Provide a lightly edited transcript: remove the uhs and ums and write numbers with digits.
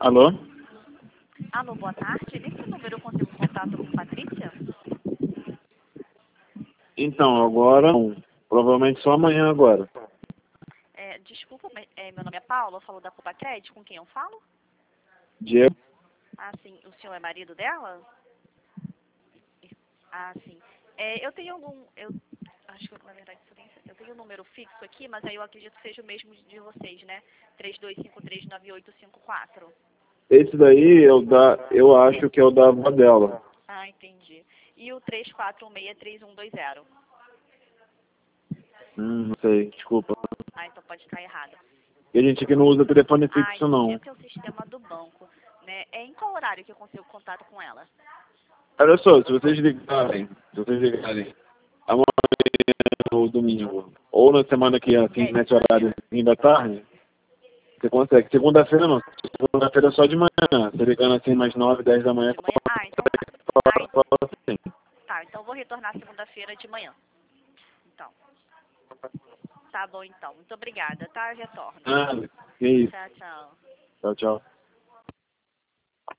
Alô? Alô, boa tarde. Nesse número eu consigo contato com Patrícia? Então, agora não. Provavelmente só amanhã agora. Desculpa, mas, meu nome é Paula, eu falo da Copa Crédito, com quem eu falo? Diego? Ah, sim. O senhor é marido dela? Ah, sim. Eu tenho eu acho que, na verdade, eu tenho um número fixo aqui, mas aí eu acredito que seja o mesmo de vocês, né? 32539854. Esse daí eu acho que é o da avó dela. Ah, entendi. E o 34163120. Não sei, desculpa. Ah, então pode estar errado. E a gente aqui não usa telefone Ah, fixo, entendi. É não. que é o sistema do banco, né? Em qual horário que eu consigo contato com ela? Olha só, se vocês ligarem amanhã ou domingo, ou na semana que assim, nesse horário fim da tarde, você consegue. Segunda-feira não. Segunda-feira é só de manhã. Você ligando assim mais 9, 10 da manhã, De manhã? Ah, então tá. fala assim. Tá, então eu vou retornar segunda-feira de manhã. Então, tá bom então. Muito obrigada, tá? Eu retorno. Ah, que isso. Tchau, tchau. Tchau, tchau.